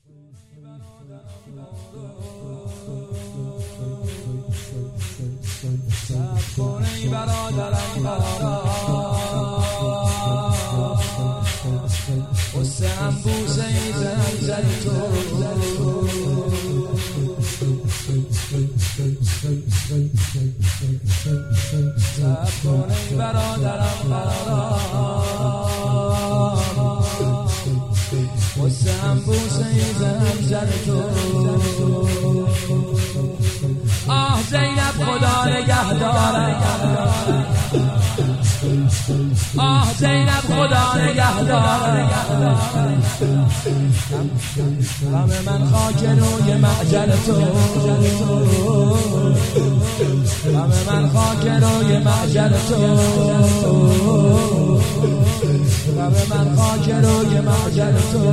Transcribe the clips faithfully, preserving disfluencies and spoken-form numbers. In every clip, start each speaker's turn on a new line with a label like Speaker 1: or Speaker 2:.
Speaker 1: کنی برادرم برادر قصه هم بوسه ای زنی تو سب کنی برادرم برادر قصه هم بوسه ای زنی تو آه زینب خدا نگهدارم آه زینب خدا نگهدارم غم من خاک روی محجر تو غم من خاک روی محجر تو غم من خاک روی محجر تو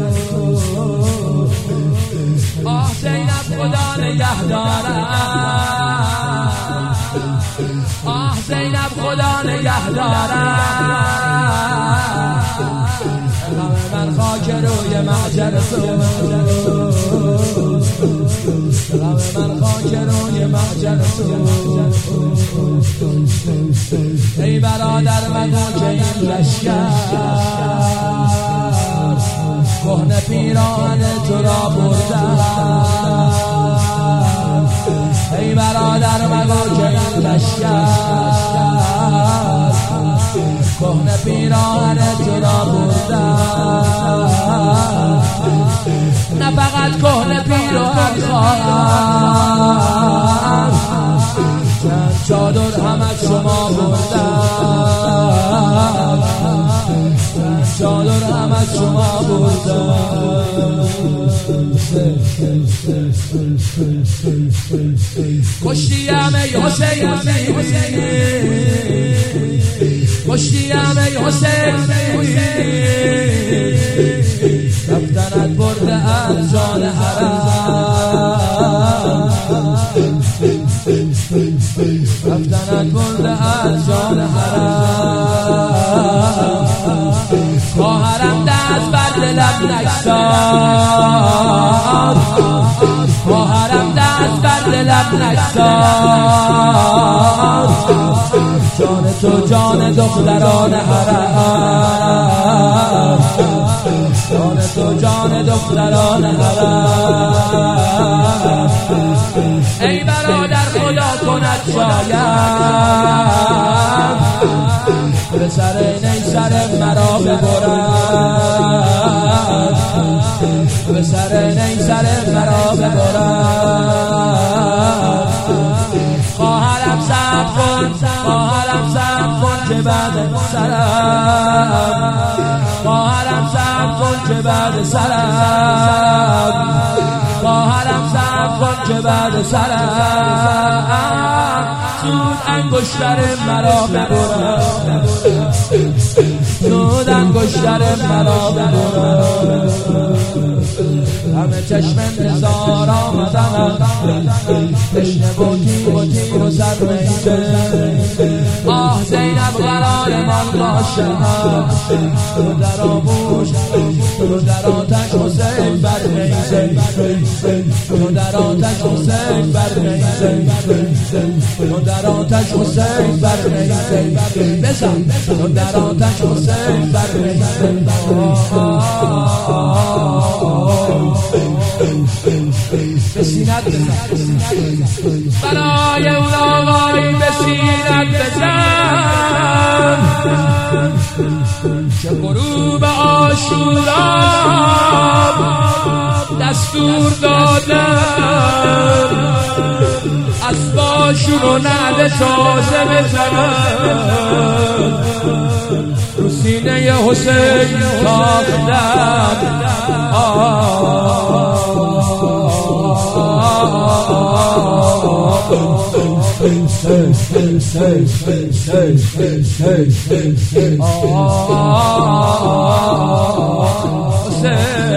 Speaker 1: آه زینب خدا نگهدارم آه زینب خدا نگهدارم غم من خاک روی محجر تو غم من خاک روی محجر تو ای برادر مگو که این لشکر کهنه پیراهن تو را بردن ای برادر مگو که این لشکر کهنه پیراهن تو را بردن نه فقط کهنه پیراهن خواهد چند چادر هم از شما بردن چادر هم از شما بردن کشتیم ای حسین کشتیم ای حسین رفتنت برده از جان حرم رفتنت برده از جان حرم خواهرم دست بر دلم نگذار خواهرم دست بر دلم نگذار جان تو جان دختران حرم جان تو جان دختران حرم ای برادر خدا کند شاید به سر نیسر مرا ببرد به سر نیسر مرا ببرد خواهرم صبر کن خواهرم صبر کن که بعد سرم خواهرم صبر کن که بعد سرم خواهرم صبر کن که بعد سرم زود انگشتر مرا ببرد زود انگشتر مرا ببرد همه چشم انتظار آمدن تشنه و تیر و تیر و سر میزه آه زینب قرارمان باشد تو در آموش تو در آتش حسین بر میزه تو در آتش حسین بر میزه تو در آتش حسین بر میزه بزن تو در آتش حسین بر میزه به سینت بزن برای اون آقایی به سینت بزن که غروب عاشورا دستور دادم اسباشونو نعل تازه بزنم رو سینه حسین تاختم حسین